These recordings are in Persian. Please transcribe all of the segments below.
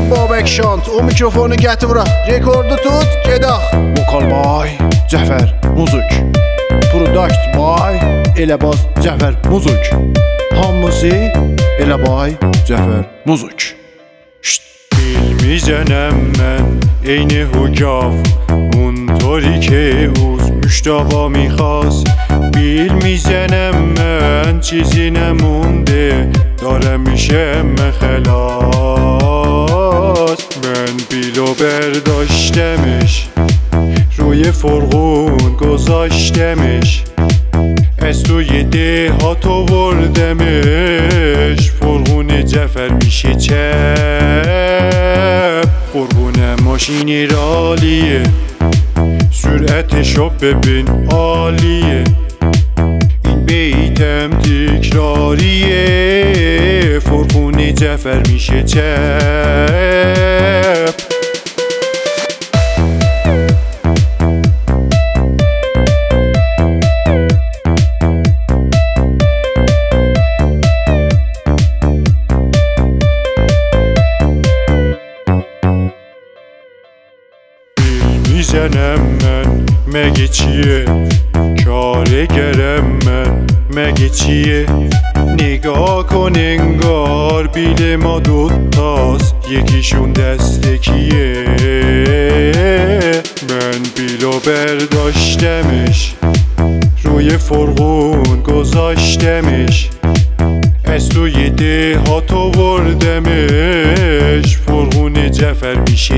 بابک شانت o mikrofonu gətir bura. Rekordu tut, gedək. Vokal by Cəfər Muzik. Product by Elabaz Cəfər Muzik. Hamısı Elabay Cəfər Muzik. Bilmizənəm mən eyni hugav اونطوری که اوز مشتبا میخواست bilmizənəm mən چیزی نمونده دارم میشم خلاص من بیلو برداشتمش روی فرغون گذاشتمش از توی دهات آوردمش فرغون جعفر میشه چپ فرغون ماشینی رالیه سرعتشو ببین عالیه این بیتم تکراریه فرغون جعفر میشه چپ میزنم من مگه چیه کارگرم من مگه چیه نگاه کن انگار بیل ما دوتاست یکیشون دست کیه من بیلو برداشتمش روی فرغون گذاشتمش از توی دهات آوردمش فرغون جعفر میشه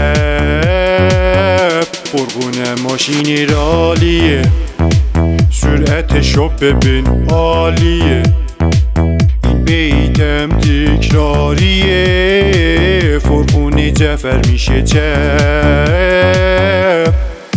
چپ فرغون ماشینی رالیه سرعتشو ببین عالیه این بیتم تکراریه فرغون جعفر میشه چپ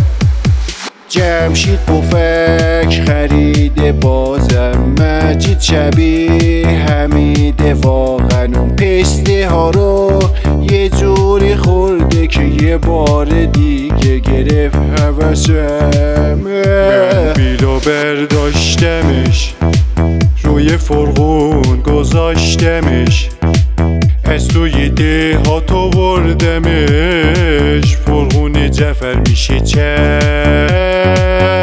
جمشید پفک خریده بازم مجید شبیه حمیده واقعا اون پسته ها رو یه جوری خورده که یه بار دیگه گرفت حوثم من بیلو برداشتمش روی فرغون گذاشتمش از توی دهات آوردمش فرغون جعفر میشه چپ